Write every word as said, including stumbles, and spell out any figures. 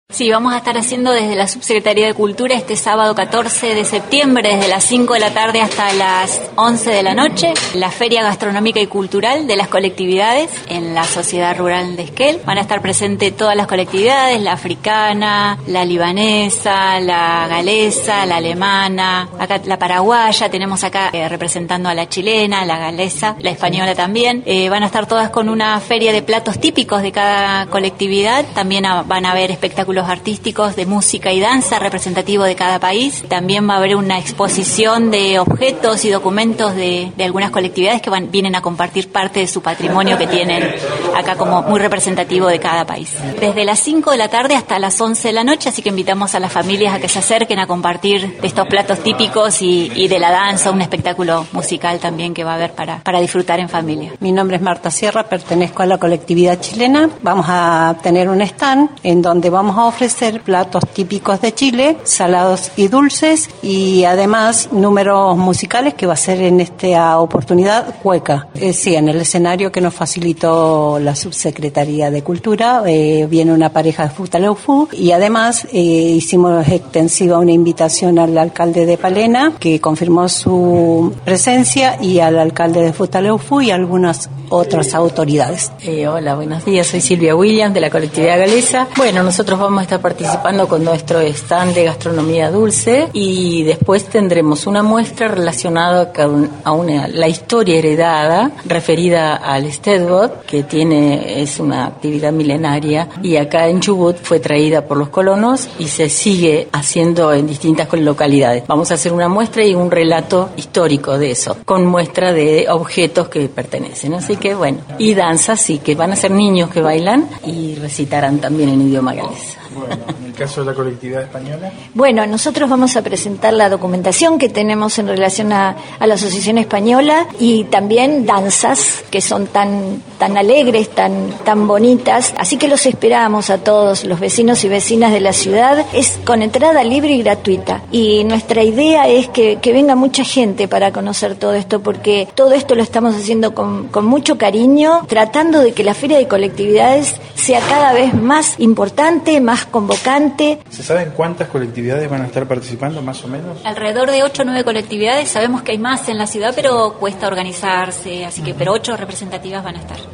Sí, vamos a estar haciendo desde la Subsecretaría de Cultura este sábado catorce de septiembre, desde las cinco de la tarde hasta las once de la noche, la Feria Gastronómica y Cultural de las colectividades en la Sociedad Rural de Esquel. Van a estar presentes todas las colectividades, la africana, la libanesa, la galesa, la alemana, acá la paraguaya, tenemos acá eh, representando a la chilena, la galesa, la española también. Eh, van a estar todas con una feria de platos típicos de cada colectividad. También a, van a haber espectáculos artísticos de música y danza representativo de cada país. También va a haber una exposición de objetos y documentos de, de algunas colectividades que van, vienen a compartir parte de su patrimonio que tienen acá como muy representativo de cada país. Desde las cinco de la tarde hasta las once de la noche, así que invitamos a las familias a que se acerquen a compartir de estos platos típicos y, y de la danza, un espectáculo musical también que va a haber para, para disfrutar en familia. Mi nombre es Marta Sierra, pertenezco a la colectividad chilena. Vamos a tener un stand en donde vamos a ofrecer platos típicos de Chile, salados y dulces, y además números musicales que va a ser en esta oportunidad cueca. Eh, sí, en el escenario que nos facilitó la Subsecretaría de Cultura, eh, viene una pareja de Futaleufú, y además eh, hicimos extensiva una invitación al alcalde de Palena, que confirmó su presencia, y al alcalde de Futaleufú y algunas otras autoridades. Eh, hola, buenos días, soy Silvia Williams de la colectividad galesa. Bueno, nosotros vamos a estar participando con nuestro stand de gastronomía dulce y después tendremos una muestra relacionada con a una, la historia heredada referida al Steadboat, que tiene es una actividad milenaria y acá en Chubut fue traída por los colonos y se sigue haciendo en distintas localidades. Vamos a hacer una muestra y un relato histórico de eso, con muestra de objetos que pertenecen. Así que bueno, y danza sí, que van a ser niños que bailan y recitarán también en idioma galés. Bueno, en el caso de la colectividad española. Bueno, nosotros vamos a presentar la documentación que tenemos en relación a, a la Asociación Española y también danzas que son tan tan alegres, tan tan bonitas. Así que los esperamos a todos los vecinos y vecinas de la ciudad. Es con entrada libre y gratuita. Y nuestra idea es que, que venga mucha gente para conocer todo esto, porque todo esto lo estamos haciendo con, con mucho cariño, tratando de que la Feria de Colectividades sea cada vez más importante, más convocante. ¿Se saben cuántas colectividades van a estar participando, más o menos? Alrededor de ocho o nueve colectividades. Sabemos que hay más en la ciudad, pero cuesta organizarse, así que, pero ocho representativas van a estar.